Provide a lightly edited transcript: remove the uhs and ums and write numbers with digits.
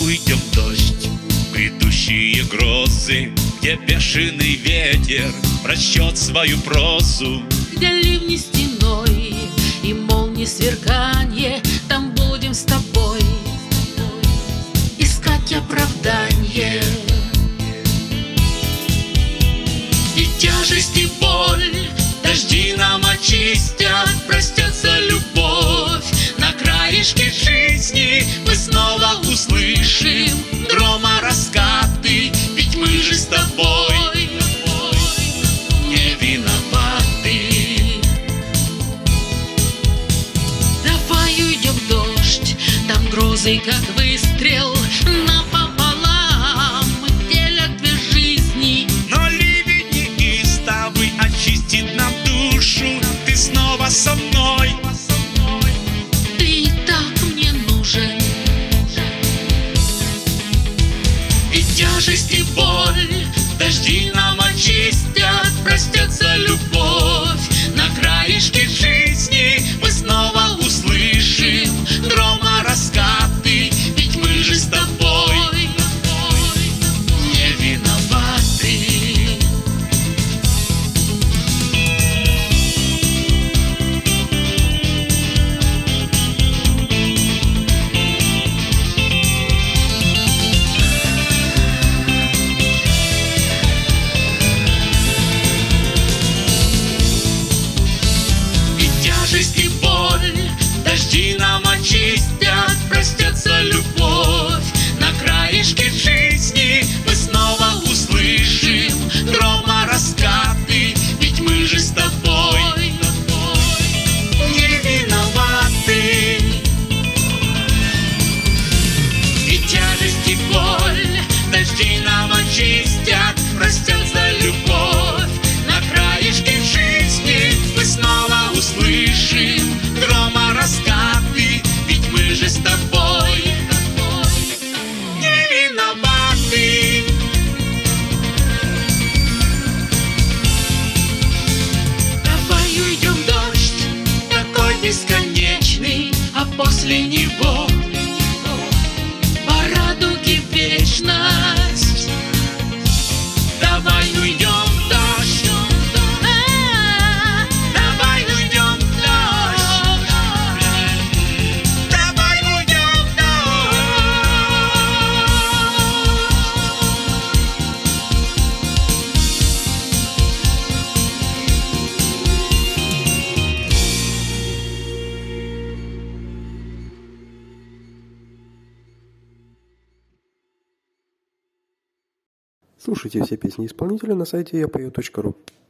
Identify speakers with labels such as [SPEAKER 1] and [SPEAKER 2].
[SPEAKER 1] уйдем в дождь, в грядущие грозы, где бешеный ветер прочтет свою прозу,
[SPEAKER 2] где ливни стеной и молнии сверканье, там будем с тобой искать оправдание. И тяжесть, и боль дожди нам очистят, простятся любовь. На краешке жизни мы снова услышим грома раскаты, ведь мы же с тобой не виноваты. Давай уйдем в дождь, там грозы, как выстрел, напополам делят две жизни.
[SPEAKER 1] но ливень неистовый очистит нам душу. Ты снова со мной,
[SPEAKER 2] Ты так мне нужен. И тяжесть, и боль дожди нам очистят, простятся любовь. На краешке жизни мы снова услышим грома раскаты, ведь мы же с тобой не виноваты. И тяжесть, и боль дожди нам очистят, простятся любовь. На краешке жизни мы снова услышим грома раскаты, ведь мы же с тобой не виноваты. И тяжесть, и боль дожди нам очистят, простятся любовь. На краешке жизни мы снова услышим грома раскаты, ведь мы же с тобой не виноваты. Давай уйдем в дождь, такой бесконечный, а после него по радуге вечность. Давай уйдем в дождь, давай уйдем в дождь, давай уйдем в дождь.
[SPEAKER 3] Слушайте все песни исполнителя на сайте yapeo.ru.